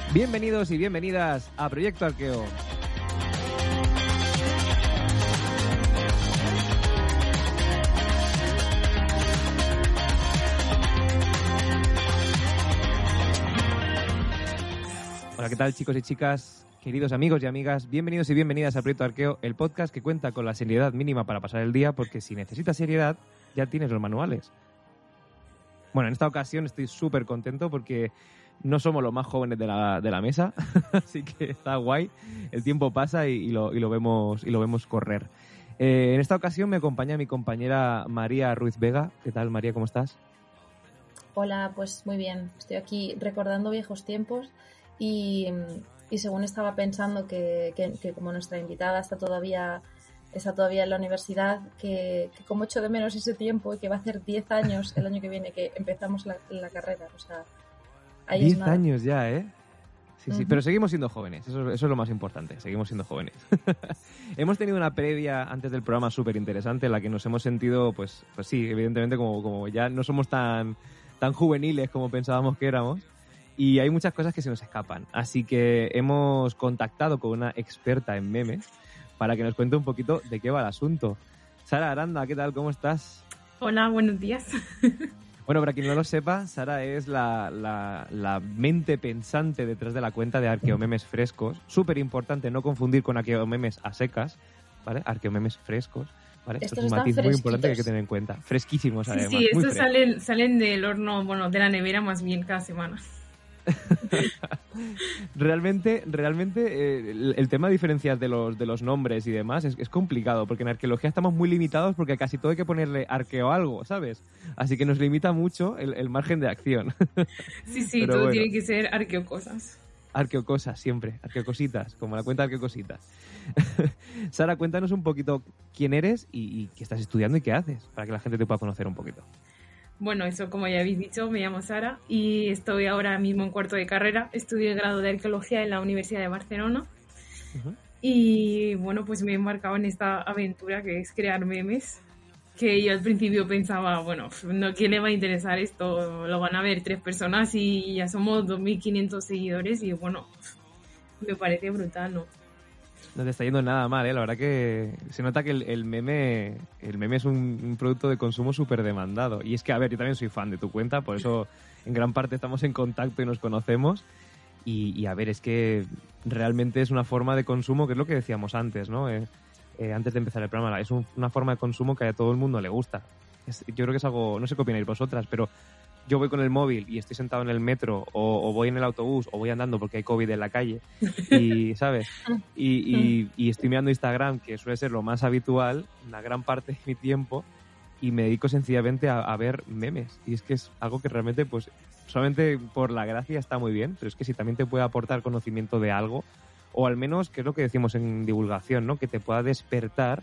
Bienvenidos y bienvenidas a Proyecto Arqueo. Hola, ¿qué tal, chicos y chicas? Queridos amigos y amigas, bienvenidos y bienvenidas a Proyecto Arqueo, el podcast que cuenta con la seriedad mínima para pasar el día, porque si necesitas seriedad, ya tienes los manuales. Bueno, en esta ocasión estoy súper contento porque no somos los más jóvenes de la mesa, así que está guay. El tiempo pasa y lo vemos correr. En esta ocasión me acompaña mi compañera María Ruiz Vega. ¿Qué tal, María? ¿Cómo estás? Hola, pues muy bien. Estoy aquí recordando viejos tiempos y según estaba pensando que como nuestra invitada está todavía en la universidad, que como echo de menos ese tiempo y que va a hacer 10 años el año que viene que empezamos la carrera. O sea, ahí 10 es nada. años ya, ¿eh? Sí, pero seguimos siendo jóvenes, eso es lo más importante, seguimos siendo jóvenes. Hemos tenido una previa antes del programa súper interesante en la que nos hemos sentido, pues sí, evidentemente como ya no somos tan juveniles como pensábamos que éramos y hay muchas cosas que se nos escapan. Así que hemos contactado con una experta en memes para que nos cuente un poquito de qué va el asunto. Sara Aranda, ¿qué tal? ¿Cómo estás? Hola, buenos días. Bueno, para quien no lo sepa, Sara es la mente pensante detrás de la cuenta de Arqueomemes Frescos. Súper importante no confundir con Arqueomemes a secas, ¿vale? Arqueomemes Frescos, ¿vale? Esto es un matiz muy importante que hay que tener en cuenta. Fresquísimos, además. Sí, estos salen del horno, bueno, de la nevera más bien cada semana. Realmente el tema de diferencias de los nombres y demás es complicado, porque en arqueología estamos muy limitados porque casi todo hay que ponerle arqueo algo, ¿sabes? Así que nos limita mucho el margen de acción. Sí, pero todo bueno, tiene que ser arqueocosas. Arqueocosas, siempre. Arqueocositas, como la cuenta de Arqueocositas. Sara, cuéntanos un poquito quién eres y qué estás estudiando y qué haces, para que la gente te pueda conocer un poquito. Bueno, eso como ya habéis dicho, me llamo Sara y estoy ahora mismo en cuarto de carrera. Estudio el grado de Arqueología en la Universidad de Barcelona. Uh-huh. Y bueno, pues me he embarcado en esta aventura que es crear memes, que yo al principio pensaba, bueno, ¿quién le va a interesar esto? Lo van a ver 3 personas y ya somos 2.500 seguidores y bueno, me parece brutal, ¿no? No te está yendo nada mal, ¿eh? La verdad que se nota que el meme es un producto de consumo súper demandado. Y es que, a ver, yo también soy fan de tu cuenta, por eso en gran parte estamos en contacto y nos conocemos. Y a ver, es que realmente es una forma de consumo, que es lo que decíamos antes, ¿no? Antes de empezar el programa, es una forma de consumo que a todo el mundo le gusta. Yo creo que es algo, no sé qué opináis vosotras, pero yo voy con el móvil y estoy sentado en el metro o voy en el autobús o voy andando porque hay COVID en la calle y, ¿sabes? Y estoy mirando Instagram, que suele ser lo más habitual, una gran parte de mi tiempo, y me dedico sencillamente a ver memes. Y es que es algo que realmente, pues, solamente por la gracia está muy bien, pero es que si también te puede aportar conocimiento de algo, o al menos, que es lo que decimos en divulgación, ¿no? Que te pueda despertar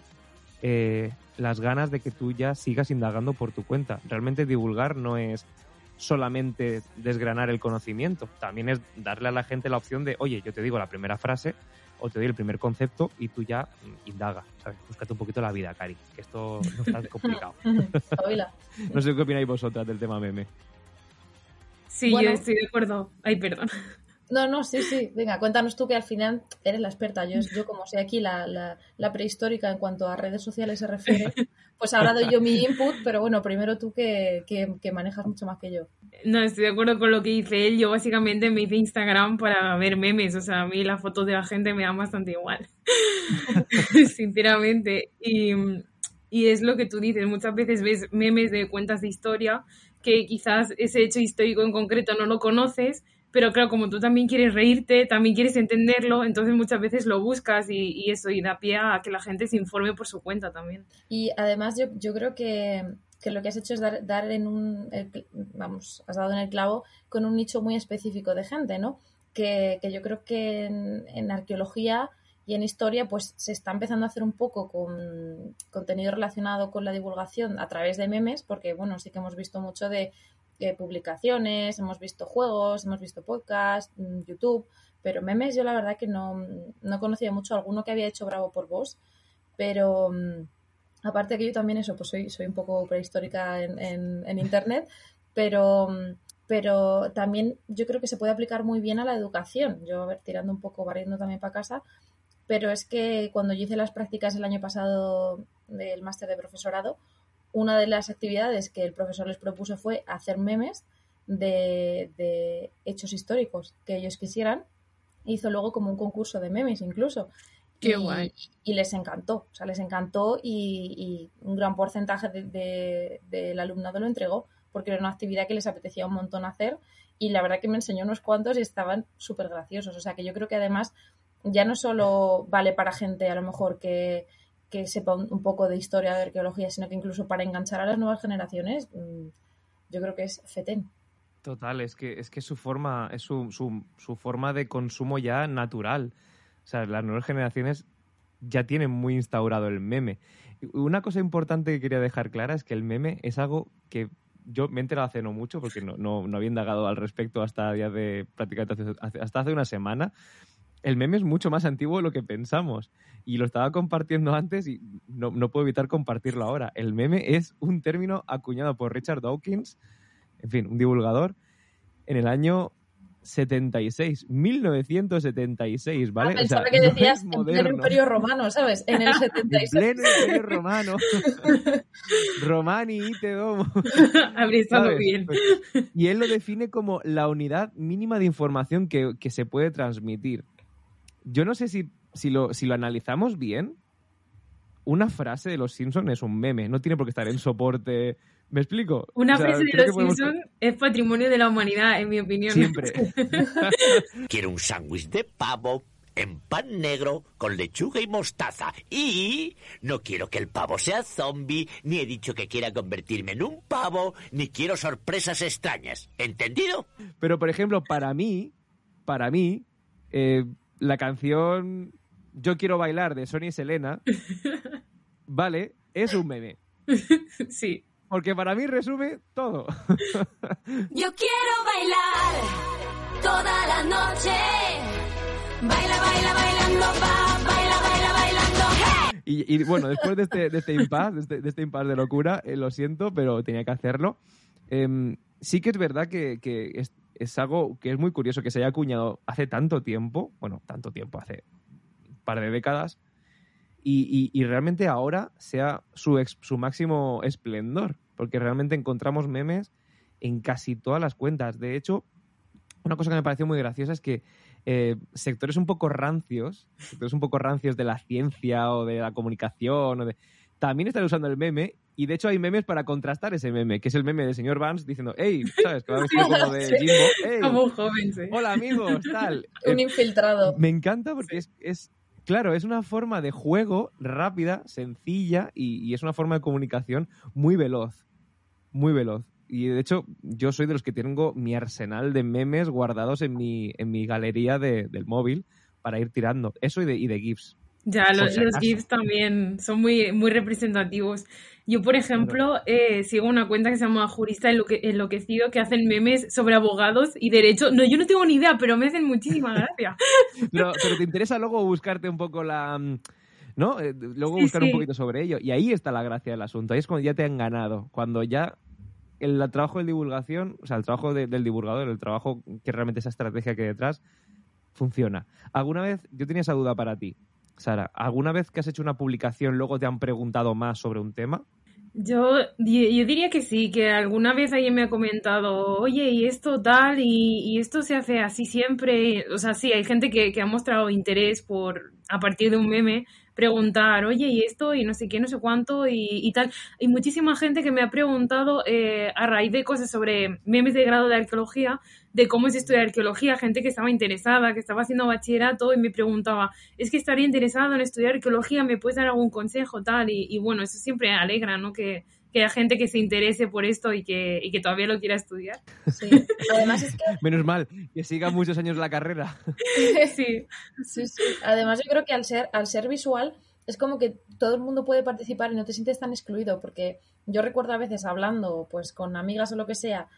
las ganas de que tú ya sigas indagando por tu cuenta. Realmente divulgar no es solamente desgranar el conocimiento, también es darle a la gente la opción de, oye, yo te digo la primera frase o te doy el primer concepto y tú ya indaga, ¿sabes? Búscate un poquito la vida, Cari, que esto no es tan complicado. No sé qué opináis vosotras del tema meme. Sí, bueno, yo estoy de acuerdo. Ay, perdón. No, sí. Venga, cuéntanos tú, que al final eres la experta. Yo como soy aquí la prehistórica en cuanto a redes sociales se refiere, pues ahora doy yo mi input, pero bueno, primero tú que manejas mucho más que yo. No, estoy de acuerdo con lo que dice él. Yo básicamente me hice Instagram para ver memes. O sea, a mí las fotos de la gente me dan bastante igual, sinceramente. Y es lo que tú dices. Muchas veces ves memes de cuentas de historia que quizás ese hecho histórico en concreto no lo conoces, pero claro, como tú también quieres reírte, también quieres entenderlo, entonces muchas veces lo buscas y eso, y da pie a que la gente se informe por su cuenta también. Y además yo creo que lo que has hecho es dar has dado en el clavo con un nicho muy específico de gente, ¿no? Que yo creo que en arqueología y en historia pues se está empezando a hacer un poco con contenido relacionado con la divulgación a través de memes, porque bueno, sí que hemos visto mucho de publicaciones, hemos visto juegos, hemos visto podcasts, YouTube, pero memes yo la verdad que no conocía mucho. Alguno que había hecho Bravo por Vos, pero aparte que yo también eso, pues soy un poco prehistórica en internet, pero pero también yo creo que se puede aplicar muy bien a la educación. Yo, a ver, tirando un poco, barriendo también para casa, pero es que cuando yo hice las prácticas el año pasado del máster de profesorado, una de las actividades que el profesor les propuso fue hacer memes de hechos históricos que ellos quisieran. Hizo luego como un concurso de memes incluso. Qué guay. Y les encantó, o sea, les encantó y un gran porcentaje del alumnado lo entregó porque era una actividad que les apetecía un montón hacer y la verdad que me enseñó unos cuantos y estaban súper graciosos. O sea, que yo creo que además ya no solo vale para gente a lo mejor que sepa un poco de historia, de arqueología, sino que incluso para enganchar a las nuevas generaciones, yo creo que es fetén. Total, es que su forma, es su forma de consumo ya natural. O sea, las nuevas generaciones ya tienen muy instaurado el meme. Una cosa importante que quería dejar clara es que el meme es algo que yo me he enterado hace no mucho, porque no había indagado al respecto hasta prácticamente hasta hace una semana. El meme es mucho más antiguo de lo que pensamos. Y lo estaba compartiendo antes y no puedo evitar compartirlo ahora. El meme es un término acuñado por Richard Dawkins, en fin, un divulgador, en el año 1976, ¿vale? Pensaba o sea, que decías no en pleno Imperio Romano, ¿sabes? En el 76. En pleno Imperio Romano. Romani ite domo. Habría estado bien. Y él lo define como la unidad mínima de información que se puede transmitir. Yo no sé si lo analizamos bien, una frase de los Simpsons es un meme, no tiene por qué estar en soporte. ¿Me explico? Una frase de los Simpsons es patrimonio de la humanidad, en mi opinión. Siempre. Quiero un sándwich de pavo en pan negro con lechuga y mostaza. Y no quiero que el pavo sea zombie, ni he dicho que quiera convertirme en un pavo, ni quiero sorpresas extrañas. ¿Entendido? Pero, por ejemplo, para mí, la canción Yo quiero bailar de Sonia y Selena, vale, es un meme. Sí. Porque para mí resume todo. Yo quiero bailar toda la noche. Baila, baila, bailando, baila, baila, bailando. ¡Hey! Y bueno, después de este impasse, de este impasse de locura, lo siento, pero tenía que hacerlo. Sí que es verdad que es algo que es muy curioso que se haya acuñado hace tanto tiempo, hace un par de décadas, y realmente ahora sea su máximo esplendor, porque realmente encontramos memes en casi todas las cuentas. De hecho, una cosa que me pareció muy graciosa es que sectores un poco rancios de la ciencia o de la comunicación también están usando el meme, y de hecho hay memes para contrastar ese meme, que es el meme del señor Vance diciendo "Hey", ¿sabes? Que va vestido como de Jimbo. "Hey, como un joven, sí. Hola amigos", tal. Un infiltrado. Me encanta porque claro, es una forma de juego rápida, sencilla, y es una forma de comunicación muy veloz. Muy veloz. Y de hecho, yo soy de los que tengo mi arsenal de memes guardados en mi galería del móvil para ir tirando. Eso y de GIFs. Ya, los GIFs también son muy, muy representativos. Yo, por ejemplo, sigo una cuenta que se llama Jurista Enloquecido, que hacen memes sobre abogados y derecho. No, yo no tengo ni idea, pero me hacen muchísima gracia. Pero te interesa luego buscarte un poco ¿no? Luego buscar un poquito sobre ello. Y ahí está la gracia del asunto. Ahí es cuando ya te han ganado. Cuando ya el trabajo de divulgación, o sea, el trabajo del divulgador, el trabajo que realmente esa estrategia que hay detrás, funciona. ¿Alguna vez, yo tenía esa duda para ti, Sara, ¿alguna vez que has hecho una publicación luego te han preguntado más sobre un tema? Yo diría que sí, que alguna vez alguien me ha comentado, oye, y esto tal, y esto se hace así siempre. O sea, sí, hay gente que ha mostrado interés por, a partir de un meme, preguntar, oye, y esto, y no sé qué, no sé cuánto, y tal. Hay muchísima gente que me ha preguntado a raíz de cosas sobre memes de grado de arqueología, de cómo es estudiar arqueología, gente que estaba interesada, que estaba haciendo bachillerato y me preguntaba, es que estaría interesado en estudiar arqueología, ¿me puedes dar algún consejo, tal? Y bueno, eso siempre alegra, ¿no? Que haya gente que se interese por esto y que todavía lo quiera estudiar. Sí, además es que... Menos mal, que siga muchos años la carrera. Sí. Además yo creo que al ser visual es como que todo el mundo puede participar y no te sientes tan excluido, porque yo recuerdo a veces hablando pues con amigas o lo que sea,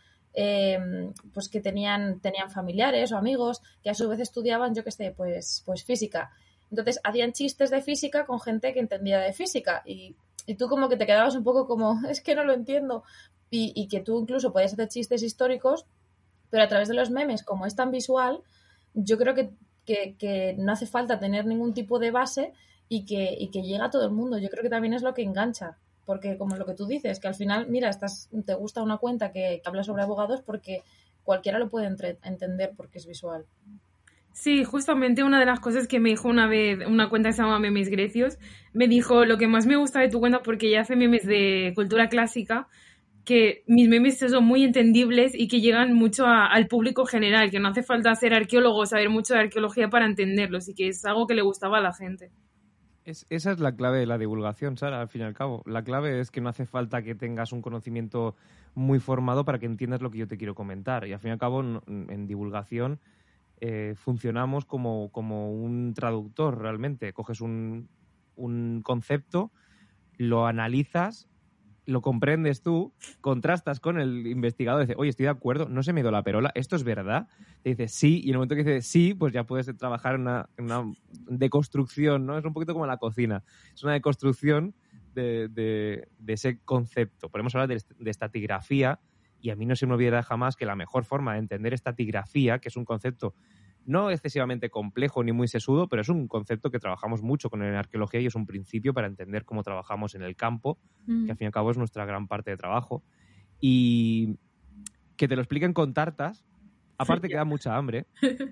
pues que tenían familiares o amigos que a su vez estudiaban, yo qué sé, pues física. Entonces hacían chistes de física con gente que entendía de física y tú como que te quedabas un poco como, es que no lo entiendo. Y que tú incluso podías hacer chistes históricos Pero a través de los memes, como es tan visual, yo creo que no hace falta tener ningún tipo de base y que llega a todo el mundo. Yo creo que también es lo que engancha. Porque como lo que tú dices, que al final, mira, te gusta una cuenta que habla sobre abogados porque cualquiera lo puede entender porque es visual. Sí, justamente una de las cosas que me dijo una vez una cuenta que se llama Memes Grecios, me dijo, lo que más me gusta de tu cuenta, porque ella hace memes de cultura clásica, que mis memes son muy entendibles y que llegan mucho al público general, que no hace falta ser arqueólogo o saber mucho de arqueología para entenderlos, y que es algo que le gustaba a la gente. Esa es la clave de la divulgación, Sara, al fin y al cabo. La clave es que no hace falta que tengas un conocimiento muy formado para que entiendas lo que yo te quiero comentar. Y al fin y al cabo, en divulgación funcionamos como un traductor realmente. Coges un concepto, lo analizas, lo comprendes tú, contrastas con el investigador, dices, oye, estoy de acuerdo, no se me dio la perola, ¿esto es verdad? Te dices sí, y en el momento que dices sí, pues ya puedes trabajar en una deconstrucción, ¿no? Es un poquito como la cocina, es una deconstrucción de ese concepto. Podemos hablar de estatigrafía, y a mí no se me olvidará jamás que la mejor forma de entender estatigrafía, que es un concepto no excesivamente complejo ni muy sesudo, pero es un concepto que trabajamos mucho con en arqueología y es un principio para entender cómo trabajamos en el campo, que al fin y al cabo es nuestra gran parte de trabajo. Y que te lo expliquen con tartas, aparte que da mucha hambre,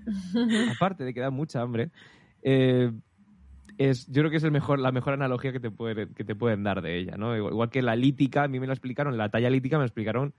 yo creo que es la mejor analogía que te pueden dar de ella, ¿no? Igual que la lítica, a mí me lo explicaron, la talla lítica me lo explicaron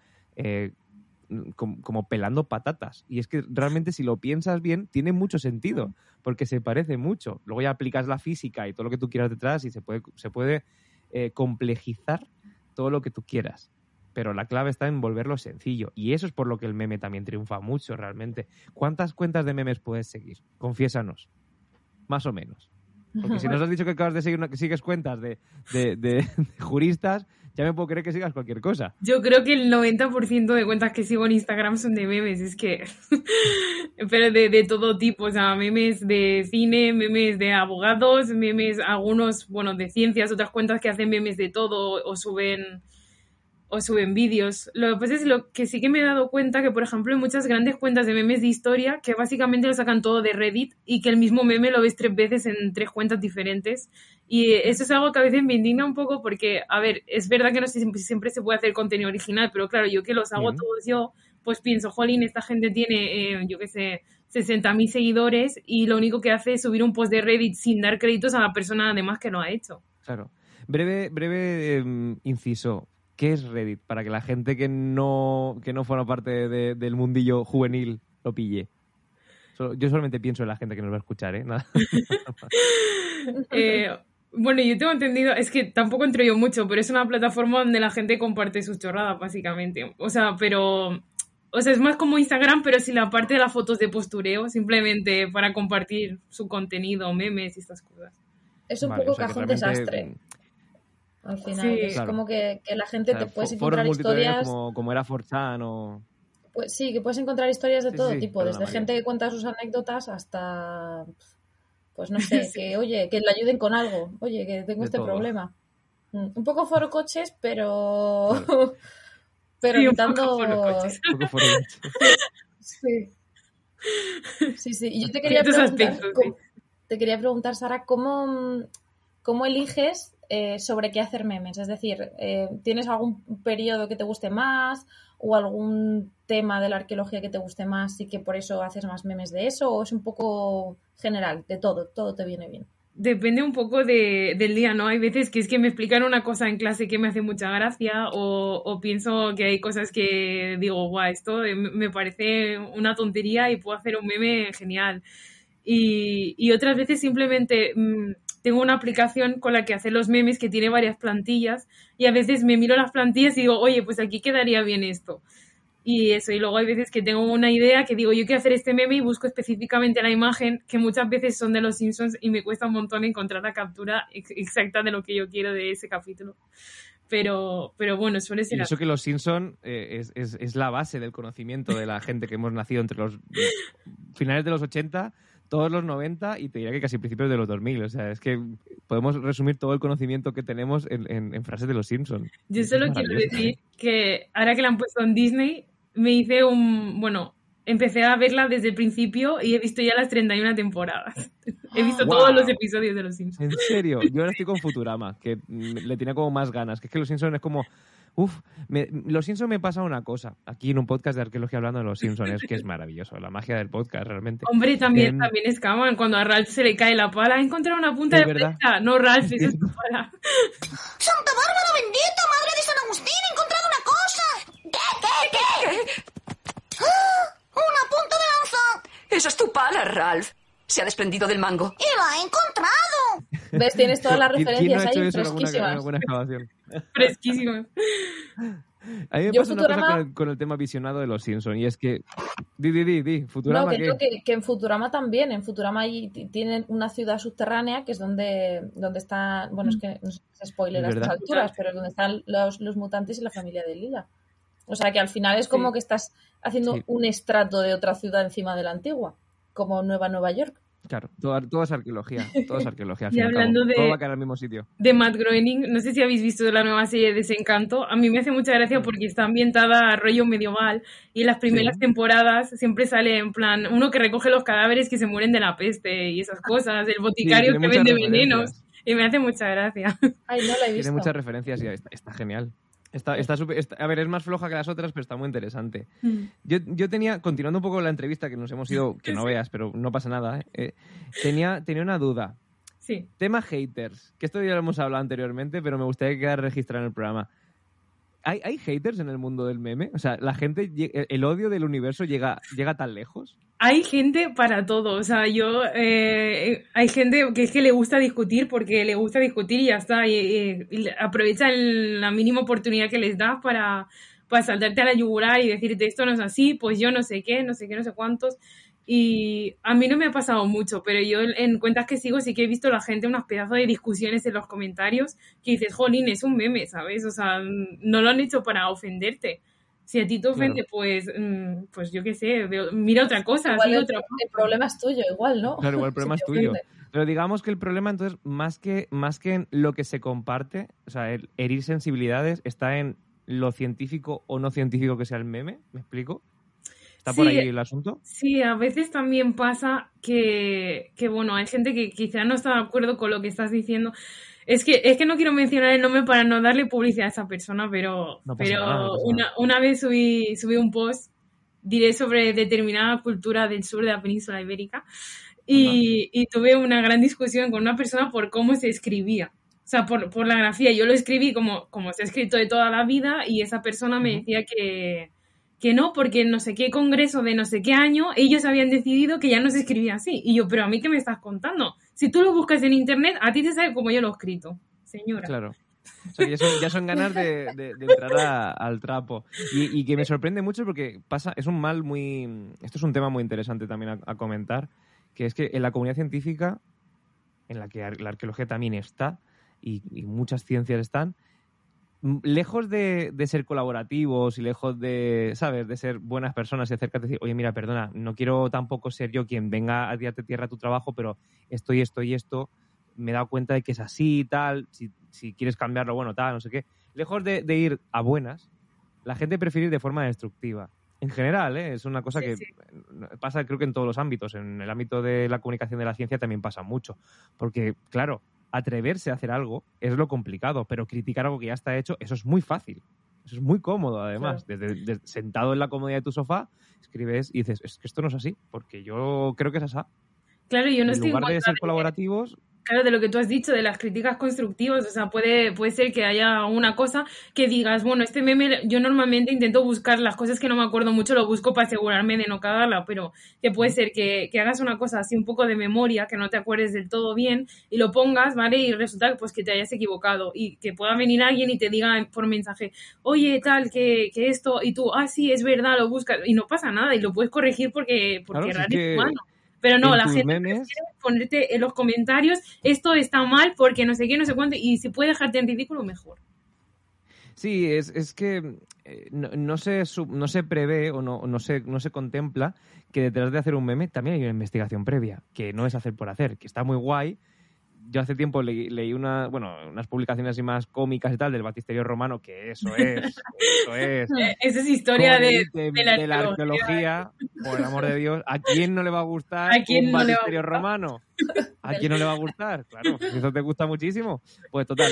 como pelando patatas. Y es que realmente si lo piensas bien, tiene mucho sentido, porque se parece mucho. Luego ya aplicas la física y todo lo que tú quieras detrás y se puede complejizar todo lo que tú quieras. Pero la clave está en volverlo sencillo. Y eso es por lo que el meme también triunfa mucho, realmente. ¿Cuántas cuentas de memes puedes seguir? Confiésanos. Más o menos. Porque si nos has dicho que acabas de seguir que sigues cuentas de juristas, ya me puedo creer que sigas cualquier cosa. Yo creo que el 90% de cuentas que sigo en Instagram son de memes, es que... Pero de todo tipo, o sea, memes de cine, memes de abogados, memes, algunos, bueno, de ciencias, otras cuentas que hacen memes de todo o suben vídeos. Lo que pasa es lo que sí que me he dado cuenta que, por ejemplo, hay muchas grandes cuentas de memes de historia que básicamente lo sacan todo de Reddit y que el mismo meme lo ves 3 veces en 3 cuentas diferentes. Y eso es algo que a veces me indigna un poco porque, a ver, es verdad que no siempre se puede hacer contenido original, pero claro, yo que los hago todos yo, pues pienso, jolín, esta gente tiene, yo qué sé, 60.000 seguidores y lo único que hace es subir un post de Reddit sin dar créditos a la persona además que lo ha hecho. Claro. Breve inciso. ¿Qué es Reddit? Para que la gente que no forma parte del mundillo juvenil lo pille. Yo solamente pienso en la gente que nos va a escuchar, ¿eh? Nada. Bueno, yo tengo entendido, es que tampoco entro yo mucho, pero es una plataforma donde la gente comparte sus chorradas, básicamente. O sea, es más como Instagram, pero sin la parte de las fotos de postureo, simplemente para compartir su contenido, memes y estas cosas. Es un poco cajón desastre. Al final, sí, es claro. Como que la gente te puedes encontrar historias... Como era 4chan o... Pues sí, que puedes encontrar historias de todo tipo, desde gente que cuenta sus anécdotas hasta... Pues no sé, que oye, que le ayuden con algo. Oye, que tengo este problema. Un poco foro coches, pero... Claro. Pero quitando... Un poco foro coches. Sí. Y yo te quería preguntar, Sara, ¿cómo eliges sobre qué hacer memes? Es decir, ¿tienes algún periodo que te guste más o algún tema de la arqueología que te guste más y que por eso haces más memes de eso? ¿O es un poco general, de todo te viene bien? Depende un poco del día, ¿no? Hay veces que es que me explican una cosa en clase que me hace mucha gracia o pienso que hay cosas que digo, guau, esto me parece una tontería y puedo hacer un meme genial. Y otras veces simplemente... tengo una aplicación con la que hacer los memes que tiene varias plantillas y a veces me miro las plantillas y digo, oye, pues aquí quedaría bien esto. Y eso, y luego hay veces que tengo una idea que digo, yo quiero hacer este meme y busco específicamente la imagen, que muchas veces son de los Simpsons y me cuesta un montón encontrar la captura exacta de lo que yo quiero de ese capítulo. Pero bueno, suele ser... Y eso que los Simpsons es la base del conocimiento de la gente que hemos nacido entre los finales de los 80... todos los 90 y te diría que casi principios de los 2000. O sea, es que podemos resumir todo el conocimiento que tenemos en frases de los Simpsons. Yo solo quiero decir que ahora que la han puesto en Disney, me hice empecé a verla desde el principio y he visto ya las 31 temporadas. He visto todos los episodios de Los Simpsons. ¿En serio? Yo ahora estoy con Futurama, que le tenía como más ganas. Que es que Los Simpsons es como... Los Simpsons me pasa una cosa. Aquí en un podcast de arqueología hablando de Los Simpsons, es que es maravilloso. La magia del podcast, realmente. Hombre, también escaman. Cuando a Ralph se le cae la pala, ha encontrado una punta de flecha. No, Ralph, esa es tu pala. ¡Santa Bárbara bendita, madre de San Agustín! ¡He encontrado una cosa! ¿Qué? ¡Ah! ¡Una punta de lanza! Esa es tu pala, Ralph. Se ha desprendido del mango. ¡Y la he encontrado! ¿Ves? Tienes todas las ¿Quién referencias no ha hecho ahí eso en fresquísimas. alguna excavación? Fresquísimas. A mí me pasa una cosa con el tema visionado de Los Simpsons, y es que... Di, Futurama, no, que en Futurama también. En Futurama tienen una ciudad subterránea que es donde están... Bueno, es que no sé si es spoiler a estas alturas, pero es donde están los mutantes y la familia de Lila. O sea, que al final es como que estás haciendo un estrato de otra ciudad encima de la antigua, como Nueva York. Claro, todo es arqueología. Todo es arqueología. Y hablando todo va a caer al mismo sitio. De Matt Groening, no sé si habéis visto la nueva serie Desencanto. A mí me hace mucha gracia porque está ambientada a rollo medieval y en las primeras temporadas siempre sale en plan uno que recoge los cadáveres que se mueren de la peste y esas cosas, el boticario que vende venenos. Y me hace mucha gracia. Ay, no la he visto. Tiene muchas referencias y está genial. A ver, es más floja que las otras, pero está muy interesante. Yo tenía, continuando un poco la entrevista, que nos hemos ido, que no veas, pero no pasa nada, tenía una duda. Sí. Tema haters, que esto ya lo hemos hablado anteriormente, pero me gustaría que quedara registrado en el programa. ¿Hay haters en el mundo del meme? O sea, la gente, el odio del universo llega tan lejos. Hay gente para todo, o sea, hay gente que es que le gusta discutir porque le gusta discutir y ya está, y aprovecha la mínima oportunidad que les das para saltarte a la yugular y decirte esto no es así, pues yo no sé qué, no sé cuántos, y a mí no me ha pasado mucho, pero yo en cuentas que sigo sí que he visto la gente unos pedazos de discusiones en los comentarios que dices, jolín, es un meme, ¿sabes? O sea, no lo han hecho para ofenderte. Si a ti te ofende, claro. Pues yo qué sé, mira otra cosa. Igual el problema es tuyo, igual, ¿no? Claro, igual el problema es tuyo. Pero digamos que el problema, entonces, más que en lo que se comparte, o sea, el herir sensibilidades, está en lo científico o no científico que sea el meme, ¿me explico? ¿Está por ahí el asunto? Sí, a veces también pasa que bueno, hay gente que quizá no está de acuerdo con lo que estás diciendo. Es que no quiero mencionar el nombre para no darle publicidad a esa persona, pero una vez subí un post, diré sobre determinada cultura del sur de la península ibérica y tuve una gran discusión con una persona por cómo se escribía. O sea, por la grafía. Yo lo escribí como se ha escrito de toda la vida y esa persona me decía que no, porque en no sé qué congreso de no sé qué año ellos habían decidido que ya no se escribía así. Y yo, pero a mí, ¿qué me estás contando? Si tú lo buscas en internet, a ti te sale como yo lo he escrito, señora. Claro. O sea, ya son ganas de entrar al trapo. Y que me sorprende mucho porque esto es un tema muy interesante también a comentar, que es que en la comunidad científica, en la que la arqueología también está, y muchas ciencias están, lejos de ser colaborativos y lejos de, ¿sabes?, de ser buenas personas y acercarte y decir, oye, mira, perdona, no quiero tampoco ser yo quien venga a tirarte tierra a tu trabajo, pero esto y esto, me he dado cuenta de que es así y tal, si quieres cambiarlo, bueno, tal, no sé qué. Lejos de ir a buenas, la gente prefiere ir de forma destructiva. En general, es una cosa que pasa, creo que en todos los ámbitos. En el ámbito de la comunicación de la ciencia también pasa mucho. Porque, claro, atreverse a hacer algo es lo complicado, pero criticar algo que ya está hecho, eso es muy fácil. Eso es muy cómodo, además. Claro. Desde sentado en la comodidad de tu sofá, escribes y dices, es que esto no es así, porque yo creo que es así. Claro, yo no estoy en lugar de ser colaborativos... Claro, de lo que tú has dicho, de las críticas constructivas, o sea, puede ser que haya una cosa que digas, bueno, este meme, yo normalmente intento buscar las cosas que no me acuerdo mucho, lo busco para asegurarme de no cagarla, pero que puede ser que hagas una cosa así un poco de memoria, que no te acuerdes del todo bien, y lo pongas, ¿vale? Y resulta pues que te hayas equivocado, y que pueda venir alguien y te diga por mensaje, oye, tal, que esto, y tú, sí, es verdad, lo buscas, y no pasa nada, y lo puedes corregir porque claro, es humano. Pero no, la gente prefiere ponerte en los comentarios, esto está mal porque no sé qué, no sé cuánto, y si puede dejarte en ridículo, mejor. Sí, es que no se prevé o no se contempla que detrás de hacer un meme también hay una investigación previa, que no es hacer por hacer, que está muy guay yo hace tiempo leí unas publicaciones así más cómicas y tal del Baptisterio Romano, que eso es. Esa es historia de la arqueología, por el amor de Dios. ¿A quién no le va a gustar un Baptisterio Romano? ¿A quién no le va a gustar? Claro, si eso te gusta muchísimo. Pues total,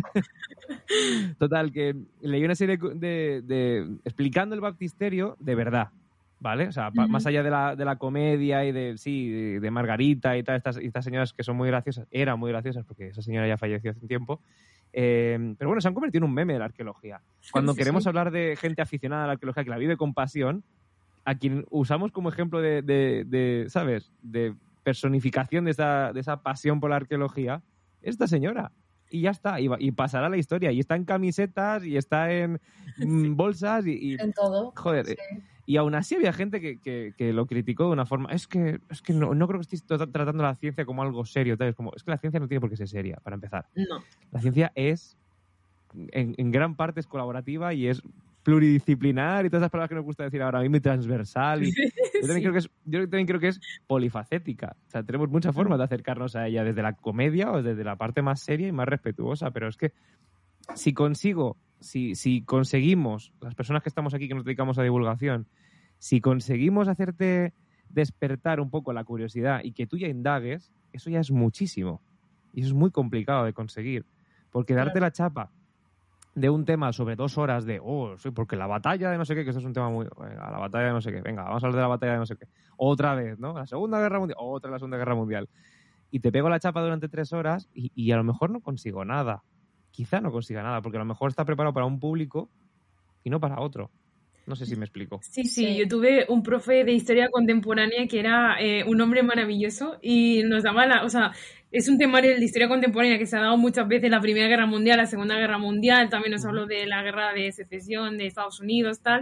que leí una serie de explicando el baptisterio de verdad, ¿vale? O sea, más allá de la comedia y de Margarita y tal, estas señoras que son muy graciosas, eran muy graciosas porque esa señora ya falleció hace un tiempo, pero bueno, se han convertido en un meme de la arqueología. Cuando queremos hablar de gente aficionada a la arqueología que la vive con pasión, a quien usamos como ejemplo de ¿sabes?, de personificación de esa pasión por la arqueología, es esta señora. Y ya está, y pasará a la historia. Y está en camisetas, y está en bolsas, y en todo. Joder. Sí. Y aún así había gente que lo criticó de una forma... Es que no creo que estéis tratando la ciencia como algo serio. Tal. Es que la ciencia no tiene por qué ser seria, para empezar. No. La ciencia es, en gran parte, es colaborativa y es pluridisciplinar y todas esas palabras que nos gusta decir ahora mismo, y transversal. Y yo también creo que es polifacética. O sea, tenemos muchas formas de acercarnos a ella, desde la comedia o desde la parte más seria y más respetuosa. Pero es que si conseguimos, las personas que estamos aquí que nos dedicamos a divulgación, si conseguimos hacerte despertar un poco la curiosidad y que tú ya indagues, eso ya es muchísimo. Y eso es muy complicado de conseguir. Porque darte la chapa de un tema sobre 2 horas sí, porque la batalla de no sé qué, que eso es un tema muy... Venga, la batalla de no sé qué, venga, vamos a hablar de la batalla de no sé qué. Otra vez, ¿no? La Segunda Guerra Mundial, otra la Segunda Guerra Mundial. Y te pego la chapa durante 3 horas y a lo mejor no consigo nada. Quizá no consiga nada, porque a lo mejor está preparado para un público y no para otro. No sé si me explico. Sí, yo tuve un profe de historia contemporánea que era un hombre maravilloso y nos daba es un temario de historia contemporánea que se ha dado muchas veces, la Primera Guerra Mundial, la Segunda Guerra Mundial, también nos habló de la Guerra de Secesión de Estados Unidos, tal.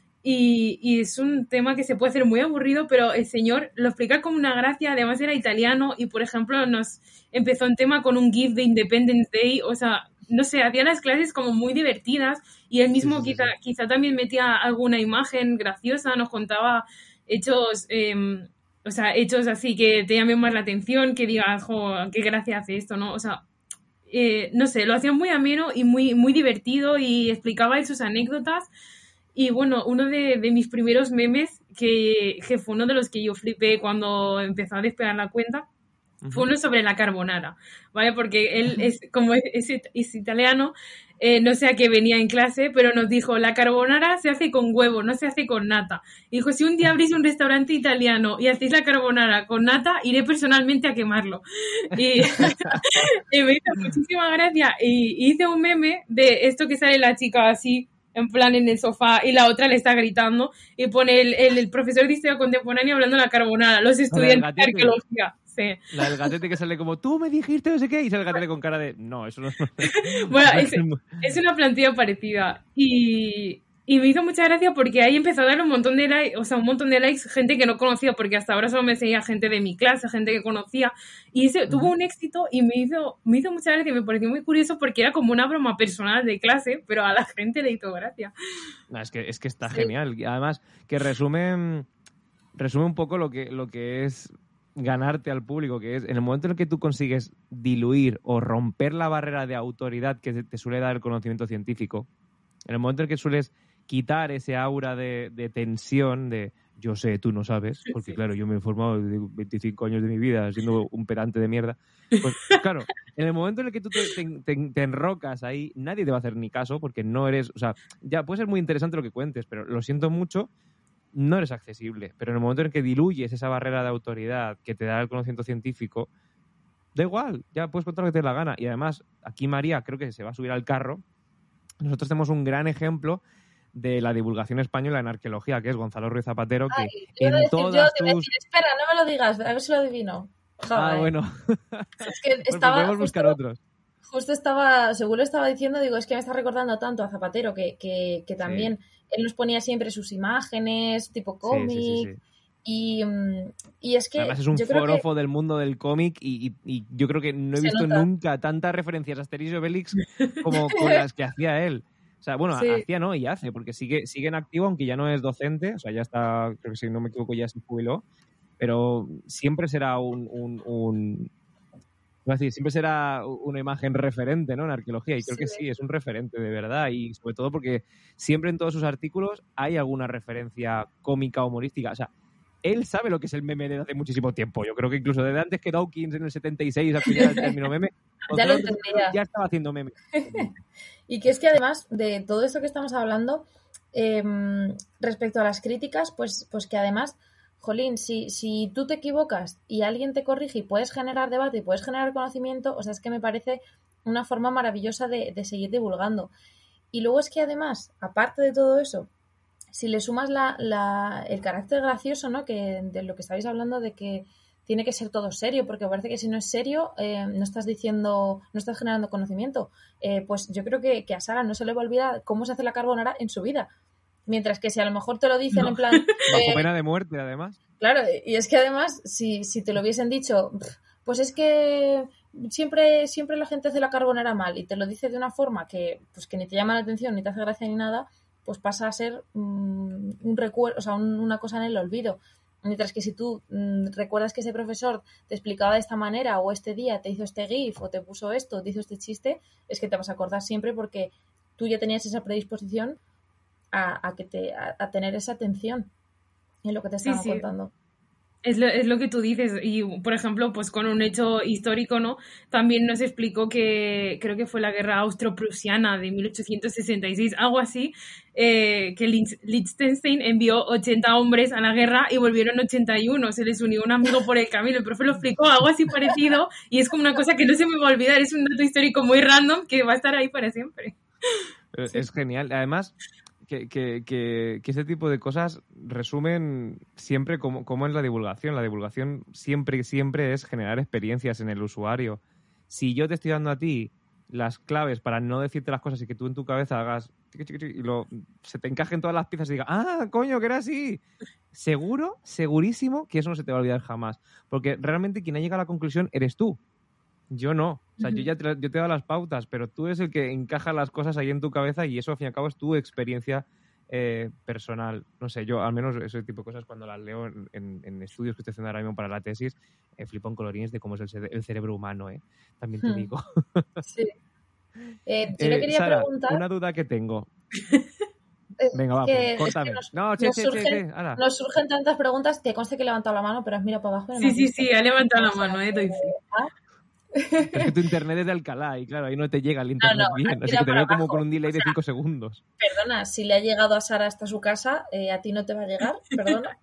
Y es un tema que se puede hacer muy aburrido, pero el señor lo explica con una gracia, además era italiano y, por ejemplo, nos empezó un tema con un GIF de Independence Day, o sea, no sé, hacía las clases como muy divertidas y él mismo quizá también metía alguna imagen graciosa, nos contaba hechos, hechos así que te llamen más la atención, que digas, jo, qué gracia hace esto, ¿no? O sea, no sé, lo hacía muy ameno y muy, muy divertido y explicaba él sus anécdotas. Y bueno, uno de mis primeros memes, que fue uno de los que yo flipé cuando empezó a despegar la cuenta, fue uno sobre la carbonara, ¿vale? Porque él es italiano, no sé a qué venía en clase, pero nos dijo, la carbonara se hace con huevo, no se hace con nata. Y dijo, si un día abrís un restaurante italiano y hacéis la carbonara con nata, iré personalmente a quemarlo. Y me hizo muchísima gracia. Y hice un meme de esto que sale la chica así, en plan en el sofá, y la otra le está gritando, y pone el profesor de historia contemporánea hablando de la carbonara, los estudiantes de arqueología. Sí. La del gatete que sale como, tú me dijiste no sé qué, y sale el gatete con cara de, no, eso no es... Bueno, es una plantilla parecida. Y me hizo mucha gracia porque ahí empezó a dar un montón de likes, gente que no conocía, porque hasta ahora solo me seguía gente de mi clase, gente que conocía, y tuvo un éxito y me hizo mucha gracia, me pareció muy curioso porque era como una broma personal de clase, pero a la gente le hizo gracia. No, es que está genial. Y además, que resume un poco lo que es ganarte al público, que es en el momento en el que tú consigues diluir o romper la barrera de autoridad que te suele dar el conocimiento científico, en el momento en el que sueles quitar ese aura de tensión, de yo sé, tú no sabes, porque claro, yo me he formado 25 años de mi vida siendo un pedante de mierda. Pues claro, en el momento en el que tú te enrocas ahí, nadie te va a hacer ni caso, porque no eres, o sea, ya puede ser muy interesante lo que cuentes, pero lo siento mucho, no eres accesible. Pero en el momento en el que diluyes esa barrera de autoridad que te da el conocimiento científico, da igual, ya puedes contar lo que te dé la gana. Y además, aquí María creo que se va a subir al carro. Nosotros tenemos un gran ejemplo de la divulgación española en arqueología, que es Gonzalo Ruiz Zapatero, que espera, no me lo digas, a ver si lo adivino. Joder. Bueno. Es que estaba, podemos buscar otros. Seguro estaba diciendo, digo, es que me está recordando tanto a Zapatero, que también él nos ponía siempre sus imágenes, tipo cómic. Sí. Y es que además es un forofo del mundo del cómic y yo creo que no he visto nunca tantas referencias a Asterix y Obelix como con las que hacía él. O sea, bueno, hacía no y hace, porque sigue en activo, aunque ya no es docente, o sea, ya está, creo que si no me equivoco ya se jubiló, pero siempre será un Es decir, siempre será una imagen referente, ¿no? En arqueología, y creo que sí, es un referente de verdad, y sobre todo porque siempre en todos sus artículos hay alguna referencia cómica o humorística. O sea, él sabe lo que es el meme desde hace muchísimo tiempo. Yo creo que incluso desde antes que Dawkins en el 76 acuñara el término meme, ya lo entendía. Ya estaba haciendo meme. Y que es que además de todo esto que estamos hablando, respecto a las críticas, pues que además, jolín, si tú te equivocas y alguien te corrige y puedes generar debate y puedes generar conocimiento, o sea, es que me parece una forma maravillosa de seguir divulgando. Y luego es que además, aparte de todo eso, si le sumas el carácter gracioso, ¿no? Que de lo que estáis hablando, de que tiene que ser todo serio, porque parece que si no es serio, no estás generando conocimiento. Pues yo creo que a Sara no se le va a olvidar cómo se hace la carbonara en su vida. Mientras que si a lo mejor te lo dicen en plan... Bajo pena de muerte, además. Claro, y es que además, si te lo hubiesen dicho, pues es que siempre la gente hace la carbonara mal, y te lo dice de una forma que ni te llama la atención, ni te hace gracia ni nada, pues pasa a ser un recuerdo, o sea, una cosa en el olvido. Mientras que si tú recuerdas que ese profesor te explicaba de esta manera, o este día te hizo este gif, o te puso esto, te hizo este chiste, es que te vas a acordar siempre porque tú ya tenías esa predisposición a tener esa atención en lo que te estaban contando. Es lo que tú dices, y por ejemplo, pues con un hecho histórico, ¿no? También nos explicó que creo que fue la guerra austro-prusiana de 1866, algo así, que Liechtenstein envió 80 hombres a la guerra y volvieron 81, se les unió un amigo por el camino, el profe lo explicó, algo así parecido, y es como una cosa que no se me va a olvidar, es un dato histórico muy random que va a estar ahí para siempre. Es genial, además... Que este tipo de cosas resumen siempre como es la divulgación. La divulgación siempre es generar experiencias en el usuario. Si yo te estoy dando a ti las claves para no decirte las cosas y que tú en tu cabeza hagas y se te encajen todas las piezas y digas, ¡ah, coño, que era así! Segurísimo que eso no se te va a olvidar jamás. Porque realmente quien ha llegado a la conclusión eres tú. Yo no. O sea, yo te he dado las pautas, pero tú eres el que encaja las cosas ahí en tu cabeza y eso, al fin y al cabo, es tu experiencia personal. No sé, yo al menos ese tipo de cosas cuando las leo en estudios que estoy haciendo ahora mismo para la tesis, flipo en colorines de cómo es el cerebro humano, También te digo. Sí. Yo le quería Sara, preguntar... una duda que tengo. Venga, va, córtame. Nos surgen tantas preguntas que conste que he levantado la mano, pero has mirado para abajo. Sí, ha levantado la mano, doy fe. Es que tu internet es de Alcalá y claro, ahí no te llega el internet bien, así que te veo como con un delay de 5 segundos. Perdona, si le ha llegado a Sara hasta su casa, a ti no te va a llegar, perdona.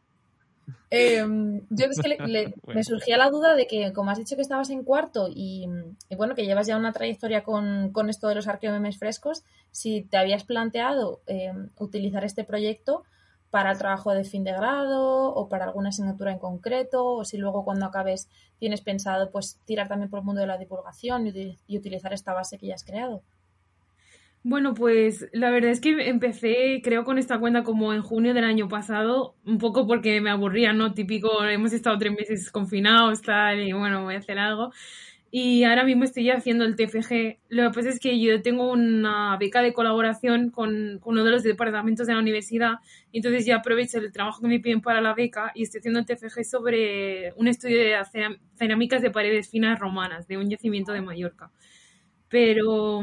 Yo es que me surgía la duda de que, como has dicho que estabas en cuarto y bueno, que llevas ya una trayectoria con esto de los arqueomemes frescos, si te habías planteado utilizar este proyecto para el trabajo de fin de grado o para alguna asignatura en concreto, o si luego cuando acabes tienes pensado pues tirar también por el mundo de la divulgación y utilizar esta base que ya has creado. Bueno, pues la verdad es que empecé, creo, con esta cuenta como en junio del año pasado, un poco porque me aburría, ¿no? Típico, hemos estado 3 meses confinados, tal, y bueno, voy a hacer algo. Y ahora mismo estoy haciendo el TFG. Lo que pasa es que yo tengo una beca de colaboración con uno de los departamentos de la universidad, y entonces ya aprovecho el trabajo que me piden para la beca y estoy haciendo el TFG sobre un estudio de cerámicas de paredes finas romanas, de un yacimiento de Mallorca. Pero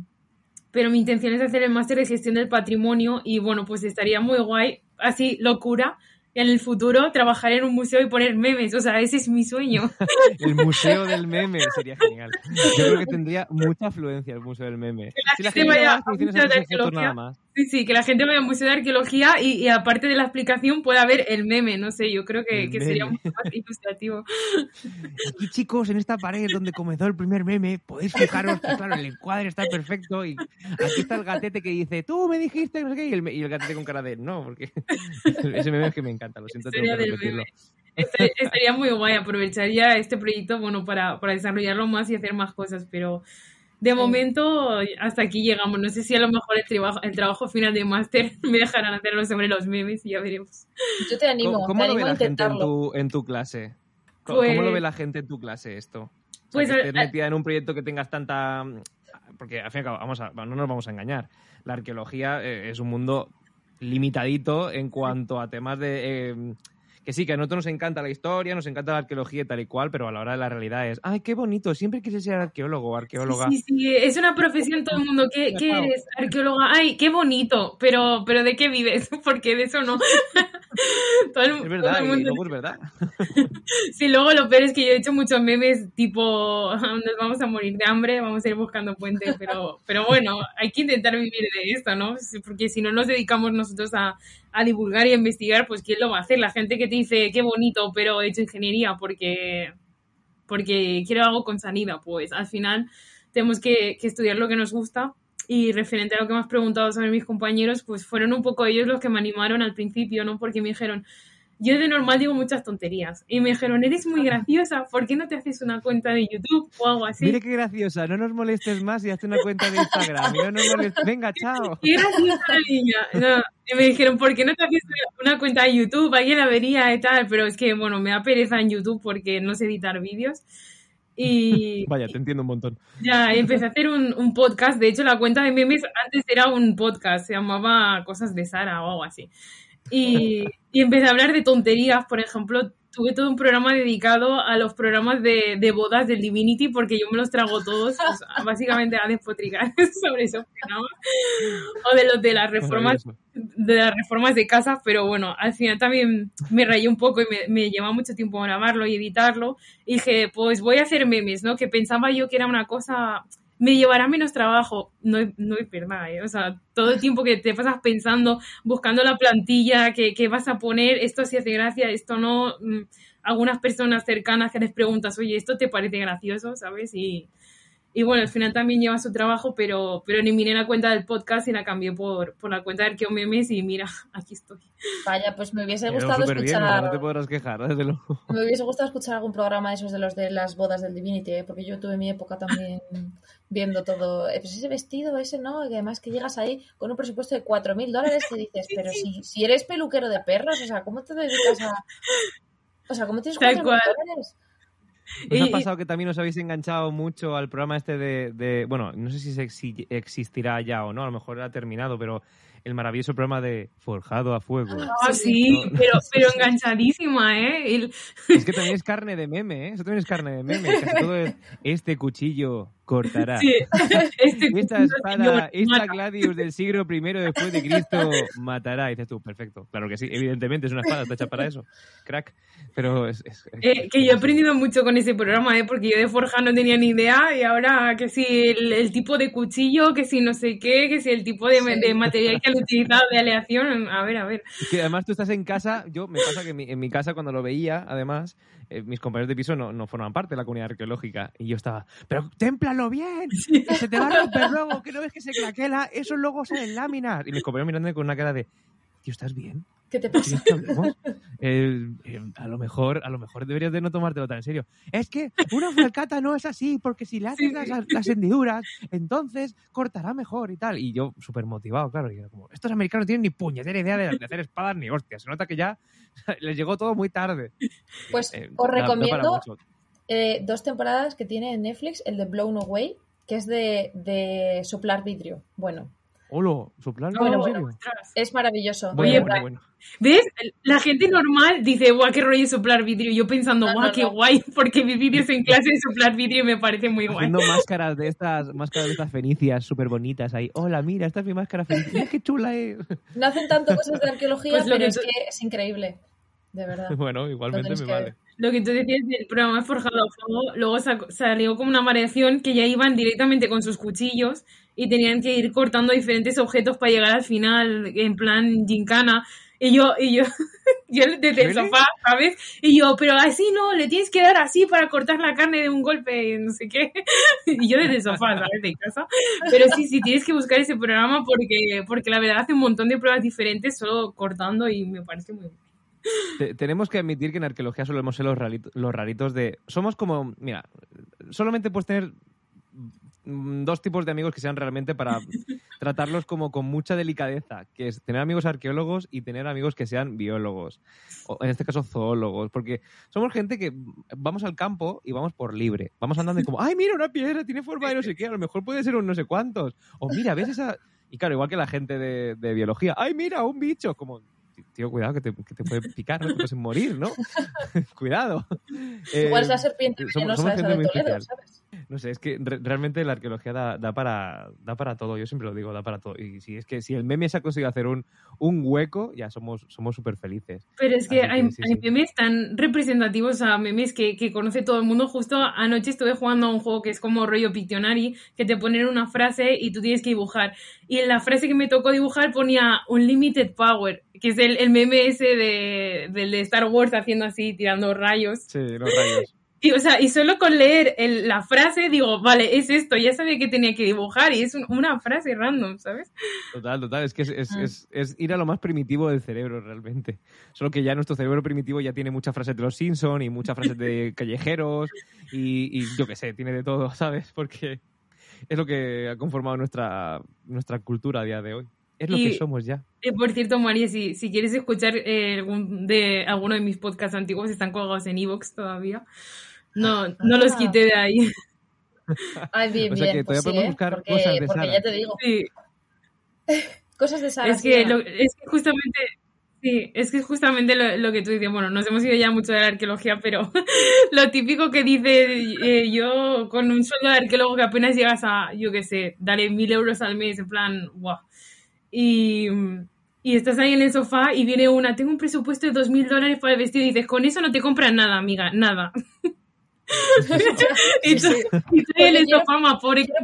mi intención es hacer el máster de gestión del patrimonio y bueno, pues estaría muy guay, así locura, en el futuro trabajar en un museo y poner memes, o sea, ese es mi sueño. El museo del meme sería genial. Yo creo que tendría mucha afluencia el museo del meme. Que la gente vaya al museo de arqueología. Sí, que la gente vaya al museo de arqueología y aparte de la explicación pueda ver el meme, no sé, yo creo que sería mucho más ilustrativo. Aquí, chicos, en esta pared donde comenzó el primer meme, podéis fijaros que, claro, el encuadre está perfecto y aquí está el gatete que dice, tú me dijiste, no sé qué, y el gatete con cara de no, porque ese meme es que me encanta, lo siento, tengo que repetirlo. Estaría muy guay, aprovecharía este proyecto, bueno, para desarrollarlo más y hacer más cosas, pero de momento hasta aquí llegamos. No sé si a lo mejor el trabajo final de máster me dejarán hacerlo sobre los memes y ya veremos. Yo te animo, ¿Cómo lo ve a la gente en tu clase? ¿Cómo lo ve la gente en tu clase esto? O sea, pues, que estés metida en un proyecto que tengas tanta... Porque al fin y al cabo, no nos vamos a engañar. La arqueología es un mundo limitadito en cuanto a temas de... Que sí, que a nosotros nos encanta la historia, nos encanta la arqueología y tal y cual, pero a la hora de la realidad es, ¡ay, qué bonito! Siempre quise ser arqueólogo o arqueóloga. Sí, es una profesión todo el mundo. ¿Qué eres? Arqueóloga. ¡Ay, qué bonito! Pero ¿de qué vives? Porque de eso no. Es verdad, y luego es verdad. Sí, luego lo peor es que yo he hecho muchos memes tipo, nos vamos a morir de hambre, vamos a ir buscando puentes, pero bueno, hay que intentar vivir de esto, ¿no? Porque si no nos dedicamos nosotros a divulgar y a investigar, pues ¿quién lo va a hacer? La gente que te dice, qué bonito, pero he hecho ingeniería porque quiero algo con sanidad, pues al final tenemos que estudiar lo que nos gusta. Y referente a lo que me has preguntado sobre mis compañeros, pues fueron un poco ellos los que me animaron al principio, ¿no? Porque me dijeron, yo de normal digo muchas tonterías. Y me dijeron, eres muy graciosa, ¿por qué no te haces una cuenta de YouTube o algo así? Mire qué graciosa, no nos molestes más y hazte una cuenta de Instagram. No nos molestes. Venga, chao. Qué graciosa la niña. No. Y me dijeron, ¿por qué no te haces una cuenta de YouTube? Alguien la vería y tal. Pero es que, bueno, me da pereza en YouTube porque no sé editar vídeos. Y vaya, te entiendo un montón. Ya, empecé a hacer un podcast. De hecho, la cuenta de memes antes era un podcast. Se llamaba Cosas de Sara o algo así. Y empecé a hablar de tonterías. Por ejemplo, tuve todo un programa dedicado a los programas de bodas del Divinity porque yo me los trago todos, pues, básicamente a despotricar sobre esos programas. O de los de las reformas de casas, pero bueno, al final también me rayé un poco y me lleva mucho tiempo grabarlo y editarlo. Y dije, pues voy a hacer memes, ¿no? Que pensaba yo que era una cosa... me llevará menos trabajo. No es verdad, ¿eh? O sea, todo el tiempo que te pasas pensando, buscando la plantilla, que vas a poner, esto sí hace gracia, esto no. Algunas personas cercanas que les preguntas, oye, ¿esto te parece gracioso? ¿Sabes? Y bueno, al final también lleva su trabajo, pero eliminé la cuenta del podcast y la cambié por la cuenta de Arqueomemes y mira, aquí estoy. Vaya, pues me hubiese gustado escuchar... Bien, o sea, no te podrás quejar, desde luego. Me hubiese gustado escuchar algún programa de esos de los de las bodas del Divinity, ¿eh? Porque yo tuve mi época también viendo todo. Pues ese vestido, ese no, y además que llegas ahí con un presupuesto de $4.000 que dices, pero si eres peluquero de perros, o sea, ¿cómo te dedicas a...? O sea, ¿cómo tienes $4.000? ¿Os ha pasado que también os habéis enganchado mucho al programa este de bueno, no sé si existirá ya o no, a lo mejor ha terminado, pero el maravilloso programa de Forjado a Fuego? Ah, sí, pero enganchadísima, ¿eh? Es que también es carne de meme, ¿eh? Eso también es carne de meme. Casi todo es, este cuchillo cortará. Sí, esta espada, esta Gladius del siglo I después de Cristo matará. Y dices tú, perfecto. Claro que sí, evidentemente es una espada, está hecha para eso. Crack. Pero que yo he aprendido mucho con ese programa, porque yo de forja no tenía ni idea y ahora que si el tipo de cuchillo, que si no sé qué, que si el tipo de material que han utilizado de aleación, a ver. Es que además tú estás en casa, me pasa que en mi casa cuando lo veía, además, mis compañeros de piso no forman parte de la comunidad arqueológica y yo estaba, pero témplalo bien, que se te va a romper luego, que no ves que se craquela, eso luego sale en láminas. Y mis compañeros mirándome con una cara de, tío, ¿estás bien? ¿Qué te pasa? A lo mejor deberías de no tomártelo tan en serio. Es que una falcata no es así, porque si le haces las hendiduras, entonces cortará mejor y tal. Y yo, súper motivado, claro. Y era como, estos americanos no tienen ni puñetera idea de hacer espadas ni hostias. Se nota que ya les llegó todo muy tarde. Pues os recomiendo 2 temporadas que tiene en Netflix, el de Blown Away, que es de soplar vidrio. Bueno. Hola, soplar vidrio. Bueno, es maravilloso. Bueno. ¿Ves? La gente normal dice, guau, qué rollo soplar vidrio. Yo pensando, guau, qué guay, porque mis vídeos en clase de soplar vidrio me parece muy guay. Haciendo máscaras de estas fenicias súper bonitas ahí. Hola, mira, esta es mi máscara fenicia. Mira qué chula es. No hacen tanto cosas de arqueología, pues pero es que es increíble. De verdad. Bueno, igualmente me vale. Lo que tú decías del programa Forjado a Fuego, luego salió como una variación que ya iban directamente con sus cuchillos y tenían que ir cortando diferentes objetos para llegar al final, en plan gincana. Y yo desde el sofá, ¿sabes? Y yo, pero así no, le tienes que dar así para cortar la carne de un golpe, no sé qué. Y yo desde el sofá, ¿sabes? De casa. Pero sí, tienes que buscar ese programa porque la verdad hace un montón de pruebas diferentes solo cortando y me parece muy bien. Tenemos que admitir que en arqueología solemos ser los raritos de... Somos como... Mira, solamente puedes tener 2 tipos de amigos que sean realmente para tratarlos como con mucha delicadeza, que es tener amigos arqueólogos y tener amigos que sean biólogos, o en este caso zoólogos, porque somos gente que vamos al campo y vamos por libre. Vamos andando y como, ¡ay, mira, una piedra! Tiene forma de no sé qué, a lo mejor puede ser un no sé cuántos. O mira, ¿ves esa...? Y claro, igual que la gente de biología, ¡ay, mira, un bicho! Como... tío, cuidado, que te puede picar, ¿no? Te puedes morir, ¿no? Cuidado. Igual es la serpiente venenosa esa de Toledo, ¿sabes? No sé, es que realmente la arqueología da para todo. Yo siempre lo digo, da para todo. Y si el meme se ha conseguido hacer un hueco, ya somos súper felices. Pero es que hay memes tan representativos, a memes que conoce todo el mundo. Justo anoche estuve jugando a un juego que es como rollo Pictionary, que te ponen una frase y tú tienes que dibujar. Y en la frase que me tocó dibujar ponía Unlimited Power, que es el meme ese del de Star Wars haciendo así, tirando rayos. Sí, los rayos. Y solo con leer la frase digo, vale, es esto, ya sabía que tenía que dibujar y es una frase random, ¿sabes? Total, es que es ir a lo más primitivo del cerebro realmente. Solo que ya nuestro cerebro primitivo ya tiene muchas frases de los Simpsons y muchas frases de callejeros y yo qué sé, tiene de todo, ¿sabes? Porque es lo que ha conformado nuestra cultura a día de hoy. Es lo que somos ya. Por cierto, María, si quieres escuchar alguno de mis podcasts antiguos, están colgados en iVoox todavía. No los quité de ahí. Ay, bien, o sea que pues todavía podemos buscar cosas de Sara. Porque ya te digo. Sí. Cosas de Sara. Es que justamente... Sí, es que justamente lo que tú dices, bueno, nos hemos ido ya mucho de la arqueología, pero lo típico que dice yo con un sueldo de arqueólogo que apenas llegas a, yo qué sé, dale 1.000 euros al mes, en plan, guau. Y estás ahí en el sofá y viene tengo un presupuesto de $2.000 para el vestido y dices, con eso no te compras nada, amiga, nada. Y tú en el sofá más pobre que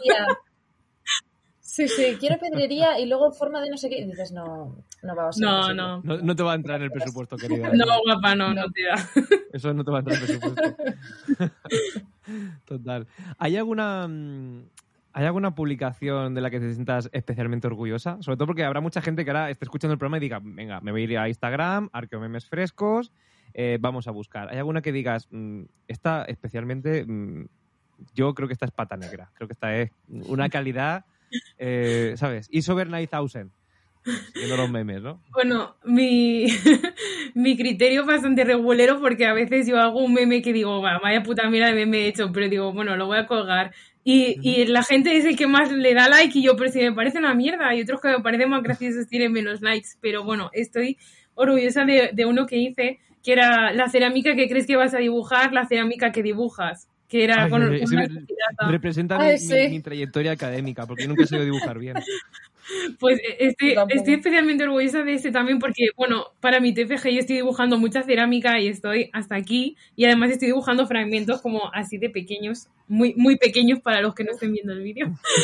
Sí, quiero pedrería y luego en forma de no sé qué. Y dices, no va a ser. No te va a entrar en el presupuesto, querida. No, guapa, no te da. Eso no te va a entrar en el presupuesto. Total. ¿Hay alguna publicación de la que te sientas especialmente orgullosa? Sobre todo porque habrá mucha gente que ahora esté escuchando el programa y diga, venga, me voy a ir a Instagram, arqueomemes frescos, vamos a buscar. ¿Hay alguna que digas, esta especialmente, yo creo que esta es pata negra, creo que esta es una calidad... ¿sabes? Isover 9000, siguiendo los memes, ¿no? Bueno, mi criterio es bastante regulero porque a veces yo hago un meme que digo, vaya puta mierda de meme he hecho, pero digo, bueno, lo voy a colgar. Y la gente es el que más le da like y yo, pero si me parece una mierda, y otros que me parecen más graciosos tienen menos likes, pero bueno, estoy orgullosa de uno que hice, que era la cerámica que crees que vas a dibujar, la cerámica que dibujas. Que era representa mi trayectoria académica, porque yo nunca he sabido dibujar bien. Pues estoy especialmente orgullosa de este también porque, bueno, para mi TFG yo estoy dibujando mucha cerámica y estoy hasta aquí, y además estoy dibujando fragmentos como así de pequeños, muy, muy pequeños para los que no estén viendo el vídeo.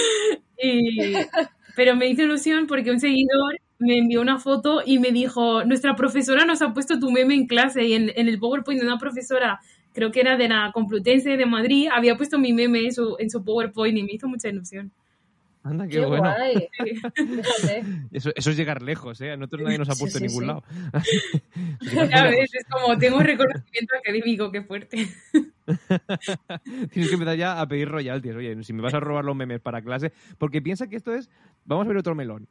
Pero me hizo ilusión porque un seguidor me envió una foto y me dijo, nuestra profesora nos ha puesto tu meme en clase, y en el PowerPoint de una profesora, creo que era de la Complutense de Madrid, había puesto mi meme en su PowerPoint y me hizo mucha ilusión. Anda, qué bueno. Guay. Eso es llegar lejos, ¿eh? A nosotros nadie nos ha puesto en ningún lado. Ya ves, es como, tengo reconocimiento académico, qué fuerte. Tienes que empezar ya a pedir royalties. Oye, si me vas a robar los memes para clase, porque piensa que esto es... Vamos a ver otro melón.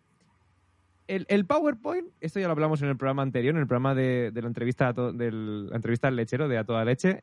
El PowerPoint, esto ya lo hablamos en el programa anterior, en el programa de la entrevista la entrevista al lechero de A Toda Leche.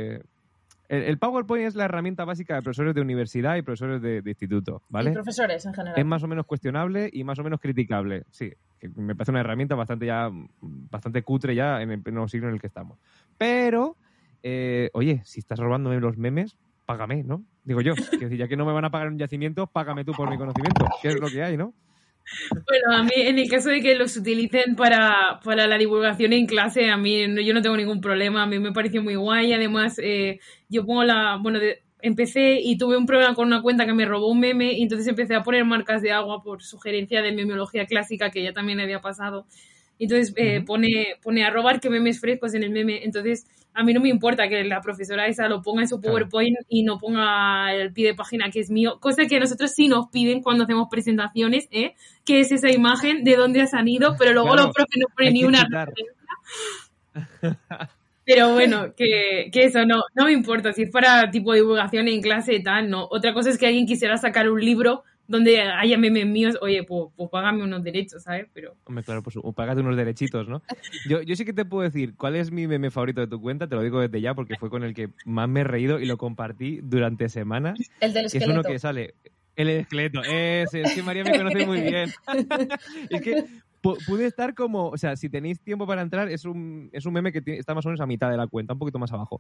El PowerPoint es la herramienta básica de profesores de universidad y profesores de instituto, ¿vale? Y profesores en general. Es más o menos cuestionable y más o menos criticable, sí. Que me parece una herramienta bastante cutre ya en el nuevo siglo en el que estamos. Pero, oye, si estás robándome los memes, págame, ¿no? Digo yo, que ya que no me van a pagar un yacimiento, págame tú por mi conocimiento, que es lo que hay, ¿no? Bueno, a mí, en el caso de que los utilicen para la divulgación en clase, a mí yo no tengo ningún problema, a mí me pareció muy guay. Además, yo pongo empecé y tuve un problema con una cuenta que me robó un meme, y entonces empecé a poner marcas de agua por sugerencia de memeología clásica, que ya también había pasado. Entonces pone a robar que memes frescos en el meme. Entonces a mí no me importa que la profesora esa lo ponga en su PowerPoint y no ponga el pie de página que es mío, cosa que nosotros sí nos piden cuando hacemos presentaciones, que es esa imagen, de dónde ha salido, pero luego los profes no ponen ni una referencia. Pero bueno, que eso no me importa, si es para tipo divulgación en clase y tal, no. Otra cosa es que alguien quisiera sacar un libro donde haya memes míos, oye, pues págame unos derechos, ¿sabes? Pero... Hombre, claro, pues págate unos derechitos, ¿no? Yo sí que te puedo decir cuál es mi meme favorito de tu cuenta, te lo digo desde ya, porque fue con el que más me he reído y lo compartí durante semanas. El del esqueleto. Es uno que sale... El esqueleto, ese, es que María me conoce muy bien. Es que Pude estar como... O sea, si tenéis tiempo para entrar, es un meme que está más o menos a mitad de la cuenta, un poquito más abajo.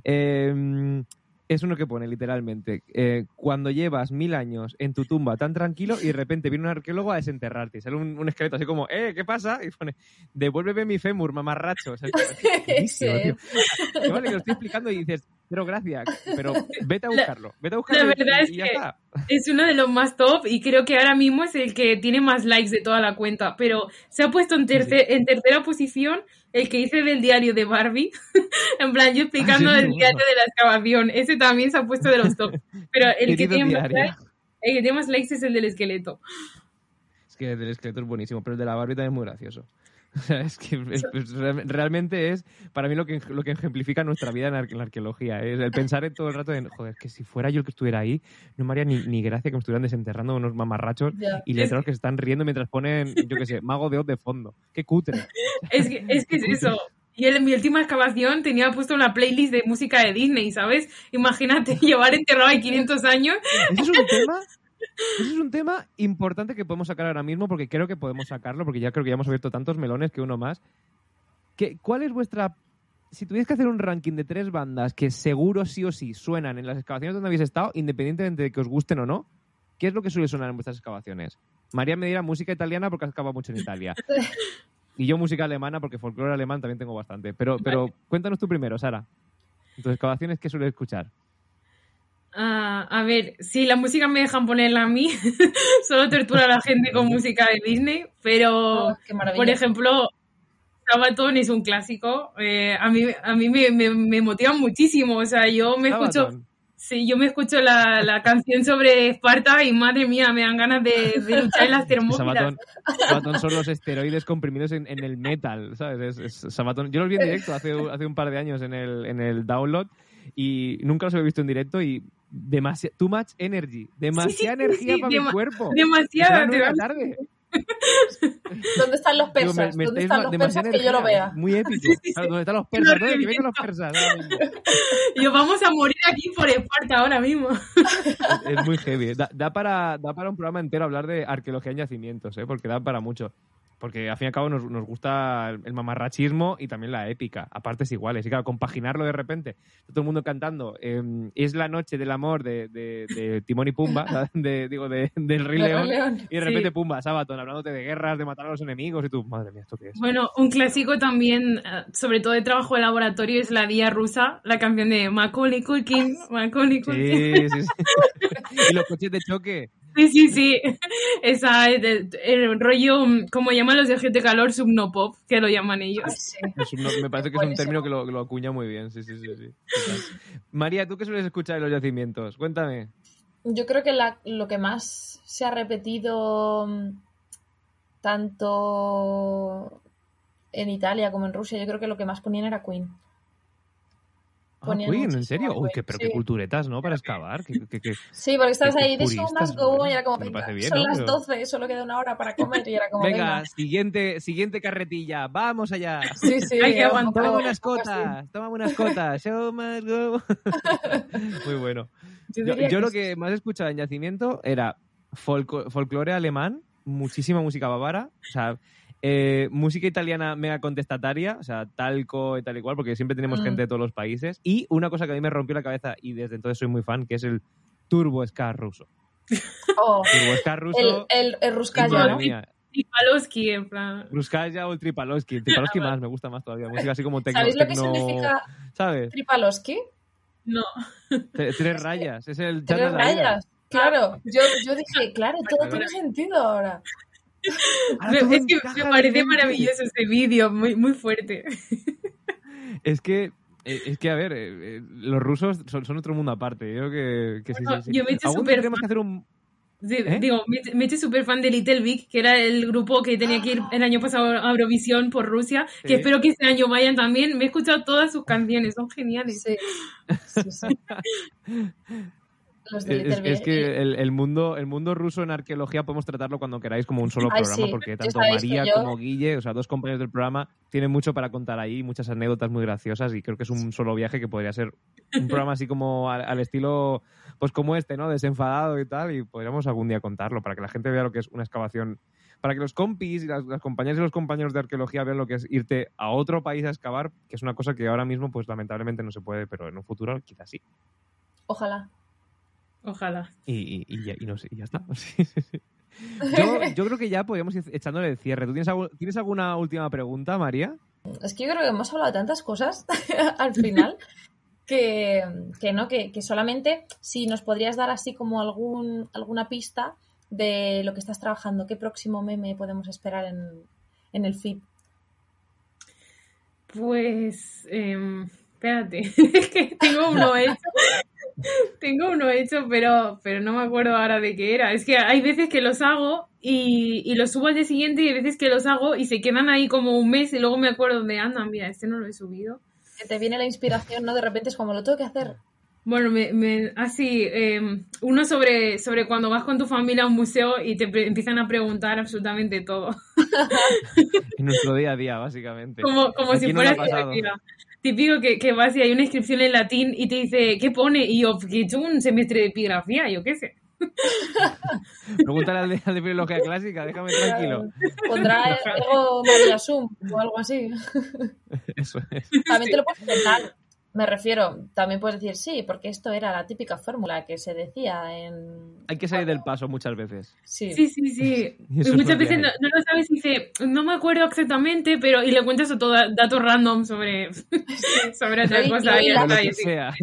Es uno que pone, literalmente, cuando llevas 1000 años en tu tumba tan tranquilo y de repente viene un arqueólogo a desenterrarte. Y sale un esqueleto así como, ¿qué pasa? Y pone, devuélveme mi fémur, mamarracho. O sea, Sí. que vale, que lo estoy explicando y dices, pero gracias, pero vete a buscarlo. La verdad es y ya que está. es uno de los más top y creo que ahora mismo es el que tiene más likes de toda la cuenta, pero se ha puesto en tercera posición el que hice del diario de Barbie, en plan yo explicando el diario de la excavación, ese también se ha puesto de los top, pero el que tiene más likes es el del esqueleto. Es que el del esqueleto es buenísimo, pero el de la Barbie también es muy gracioso. O sea, es que realmente es para mí lo que ejemplifica nuestra vida en la arqueología. Es el pensar en todo el rato en, joder, que si fuera yo el que estuviera ahí, no me haría ni gracia que me estuvieran desenterrando unos mamarrachos y letreros que se están riendo mientras ponen, yo qué sé, Mago de Oz de fondo. ¡Qué cutre! Es que es eso. Y en mi última excavación tenía puesto una playlist de música de Disney, ¿sabes? Imagínate llevar enterrado ahí 500 años. Ese es un tema importante que podemos sacar ahora mismo, porque creo que podemos sacarlo, porque creo que ya hemos abierto tantos melones que uno más. ¿Cuál es vuestra... Si tuvierais que hacer un ranking de 3 bandas que seguro sí o sí suenan en las excavaciones donde habéis estado, independientemente de que os gusten o no, ¿qué es lo que suele sonar en vuestras excavaciones? María me dirá música italiana porque has excavado mucho en Italia. Y yo música alemana porque folclore alemán también tengo bastante. Pero cuéntanos tú primero, Sara. En tus excavaciones, ¿qué sueles escuchar? A ver, si la música me dejan ponerla a mí, solo tortura a la gente con música de Disney, pero, por ejemplo, Sabaton es un clásico. A mí me motiva muchísimo. O sea, yo me escucho la canción sobre Esparta y madre mía, me dan ganas de luchar en las Termópilas. Sabaton son los esteroides comprimidos en el metal, ¿sabes? Sabaton. Yo los vi en directo hace un par de años en el Download y nunca los he visto en directo y too much energy, demasiada energía para mi cuerpo. Demasiada. Tarde. ¿Dónde están los persas? ¿Dónde están los persas que yo lo vea? Muy épico. Claro, ¿dónde están los persas? ¿Dónde que vengan los persas? Y vamos a morir aquí por Esparta ahora mismo. Es muy heavy. Da para un programa entero hablar de arqueología en yacimientos, porque da para mucho. Porque al fin y al cabo nos gusta el mamarrachismo y también la épica, a partes iguales. Y claro, compaginarlo de repente, todo el mundo cantando es la noche del amor de Timón y Pumba, del Rey León, y de repente Pumba, Sabaton, hablándote de guerras, de matar a los enemigos, y tú, madre mía, ¿esto qué es? Bueno, un clásico también, sobre todo de trabajo de laboratorio, es La Vía Rusa, la canción de Macaulay Culkin. Sí. Y los coches de choque. Sí. Esa, el rollo, como llaman los de GT Calor, subnopop, que lo llaman ellos. Sí. Me parece que es un término que lo acuña muy bien. Sí. María, ¿tú qué sueles escuchar en los yacimientos? Cuéntame. Yo creo que lo que más se ha repetido tanto en Italia como en Rusia, yo creo que lo que más ponían era Queen. Queen, ¿en serio? Uy, qué culturetas, ¿no? Para excavar. Sí, porque estabas ahí, de show must go on, y era como, bien, son ¿no? las 12, solo queda una hora para comer, y era como, venga. Siguiente carretilla, vamos allá. Sí, hay que aguantar. Toma unas cotas, show must go. Muy bueno. Yo lo que más escuchaba en yacimiento era folclore alemán, muchísima música bávara, o sea... música italiana mega contestataria, o sea, talco y tal y cual, porque siempre tenemos gente de todos los países. Y una cosa que a mí me rompió la cabeza, y desde entonces soy muy fan, que es el turbo ska ruso. Turbo ska ruso. El Ruskaya, ¿no? Tripalowski, en plan. Ruskaya o el Tripalowski. El Tripalowski más, me gusta más todavía. Música así como tecno. ¿Sabéis lo que significa ¿sabes? Tripalowski? No. 3 rayas. Es el 3 rayas. Claro. Yo dije, claro, todo tiene sentido ahora. Es que me parece maravilloso este vídeo, muy, muy fuerte. Es que, a ver, los rusos son otro mundo aparte. Yo creo que sí. Yo me he hecho súper fan. Que hacer un... me he hecho súper fan de Little Big, que era el grupo que tenía que ir el año pasado a Eurovisión por Rusia, que espero que este año vayan también. Me he escuchado todas sus canciones, son geniales. Sí. Es que el mundo ruso en arqueología podemos tratarlo cuando queráis como un solo programa, porque tanto María como Guille, o sea, 2 compañeros del programa, tienen mucho para contar ahí, muchas anécdotas muy graciosas, y creo que es un solo viaje que podría ser un programa así como al estilo, pues como este, ¿no? Desenfadado y tal, y podríamos algún día contarlo para que la gente vea lo que es una excavación para que los compis y las compañeras y los compañeros de arqueología vean lo que es irte a otro país a excavar, que es una cosa que ahora mismo pues lamentablemente no se puede, pero en un futuro quizás sí. Ojalá. Y no sé, y ya está. Yo creo que ya podríamos ir echándole el cierre. ¿Tú tienes alguna última pregunta, María? Es que yo creo que hemos hablado de tantas cosas al final que solamente si nos podrías dar así como alguna pista de lo que estás trabajando, qué próximo meme podemos esperar en el feed. Pues, espérate, es que tengo uno hecho, pero no me acuerdo ahora de qué era. Es que hay veces que los hago y los subo al día siguiente y hay veces que los hago y se quedan ahí como un mes y luego me acuerdo de, anda, mira, este no lo he subido. Que te viene la inspiración, ¿no? De repente es como, lo tengo que hacer. Bueno, uno sobre cuando vas con tu familia a un museo y te empiezan a preguntar absolutamente todo. En nuestro día a día, básicamente. Como si fuera típico que vas y hay una inscripción en latín y te dice, ¿qué pone? Y yo, que he hecho un semestre de epigrafía, yo qué sé. Pregúntale al de filología clásica, déjame tranquilo. Pondrá algo María Sum o algo así. Eso es. También te lo puedes inventar. Me refiero, también puedes decir sí, porque esto era la típica fórmula que se decía en... Hay que salir del paso muchas veces. Sí. Y muchas veces no lo sabes y dice, no me acuerdo exactamente, pero y le cuentas todo datos random sobre otra cosa. Y lo que sea.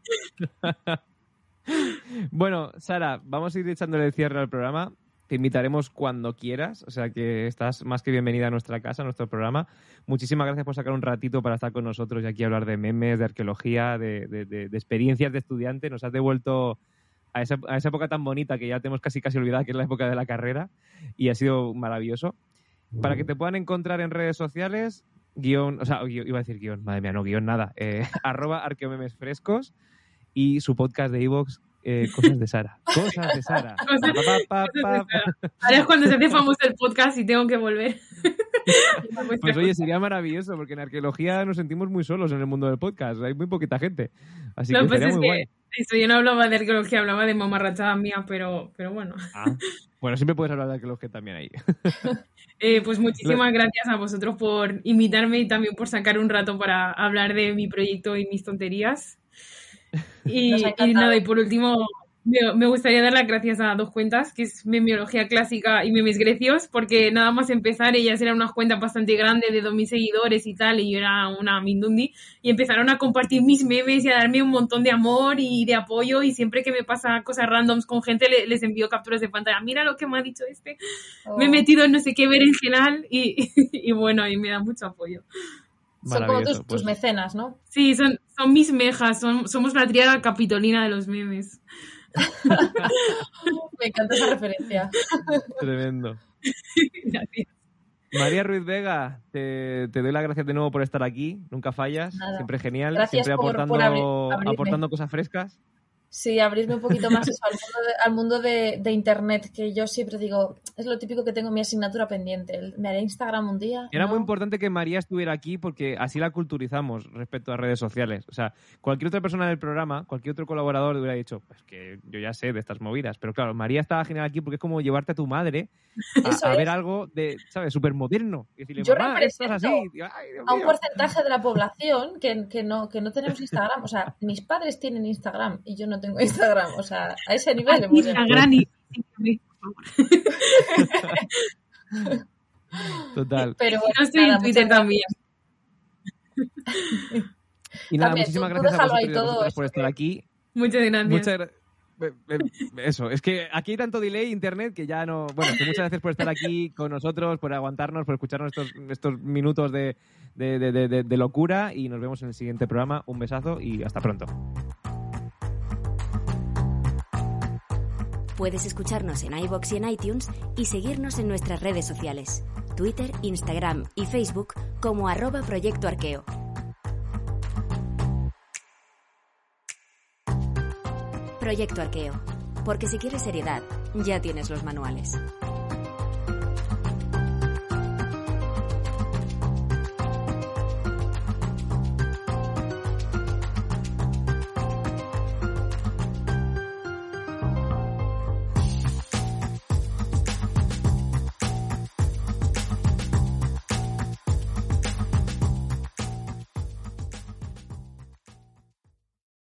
Bueno, Sara, vamos a ir echándole el cierre al programa. Te invitaremos cuando quieras, o sea que estás más que bienvenida a nuestra casa, a nuestro programa. Muchísimas gracias por sacar un ratito para estar con nosotros y aquí hablar de memes, de arqueología, de experiencias de estudiante. Nos has devuelto a esa época tan bonita que ya tenemos casi olvidada, que es la época de la carrera, y ha sido maravilloso. Para que te puedan encontrar en redes sociales, iba a decir guión, madre mía, no guión nada, @arqueomemesfrescos y su podcast de iVoox, Cosas de Sara. Cosas de Sara. Ahora es cuando se hace famoso el podcast y tengo que volver. Pues oye, sería maravilloso, porque en arqueología nos sentimos muy solos en el mundo del podcast. Hay muy poquita gente. Así que sería muy guay. Eso, yo no hablaba de arqueología, hablaba de mamarrachadas mías, pero bueno. Bueno, siempre puedes hablar de arqueología también ahí. Pues muchísimas gracias a vosotros por invitarme y también por sacar un rato para hablar de mi proyecto y mis tonterías. Y nada, y por último me gustaría dar las gracias a dos cuentas, que es Memiología Clásica y Memes Grecios, porque nada más empezar ellas eran unas cuentas bastante grandes de 2.000 seguidores y tal, y yo era una mindundi, y empezaron a compartir mis memes y a darme un montón de amor y de apoyo, y siempre que me pasa cosas randoms con gente les envío capturas de pantalla, mira lo que me ha dicho me he metido en no sé qué berenjenal y bueno, y me da mucho apoyo. Son como tus mecenas, ¿no? Sí, son mis mejas, somos la tríada capitolina de los memes. Me encanta esa referencia. Tremendo. Gracias. María Ruiz Vega, te doy las gracias de nuevo por estar aquí, nunca fallas, siempre genial, gracias siempre aportando cosas frescas. Sí, abrirme un poquito más eso, al mundo de Internet, que yo siempre digo, es lo típico que tengo en mi asignatura pendiente. Me haré Instagram un día. Era muy importante que María estuviera aquí porque así la culturizamos respecto a redes sociales. O sea, cualquier otra persona del programa, cualquier otro colaborador le hubiera dicho, pues que yo ya sé de estas movidas. Pero claro, María estaba genial aquí porque es como llevarte a tu madre a ver algo de, ¿sabes? Súper moderno. Y decirle, yo mamá, represento estás así. Ay, a un porcentaje de la población que no tenemos Instagram. O sea, mis padres tienen Instagram y yo no tengo Instagram. O sea, a ese nivel hemos llegado. Total. Pero bueno, no estoy en Twitter también. Y nada, también, muchísimas gracias a vosotros por estar aquí. Muchas gracias. Eso, es que aquí hay tanto delay internet que ya no... Bueno, que muchas gracias por estar aquí con nosotros, por aguantarnos, por escucharnos estos minutos de locura, y nos vemos en el siguiente programa. Un besazo y hasta pronto. Puedes escucharnos en iVoox y en iTunes y seguirnos en nuestras redes sociales, Twitter, Instagram y Facebook como @Proyecto Arqueo. Proyecto Arqueo, porque si quieres seriedad, ya tienes los manuales.